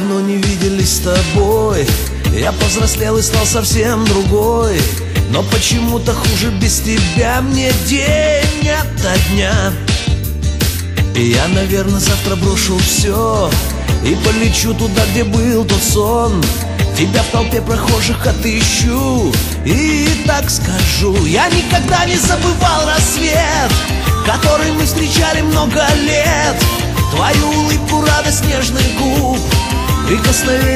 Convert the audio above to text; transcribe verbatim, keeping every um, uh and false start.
давно не виделись с тобой. Я повзрослел и стал совсем другой. Но почему-то хуже без тебя мне день ото дня. И я, наверное, завтра брошу все и полечу туда, где был тот сон. Тебя в толпе прохожих отыщу и так скажу: я никогда не забывал рассвет, который мы встречали много лет. Твою улыбку, радость нежных губ, прикосновение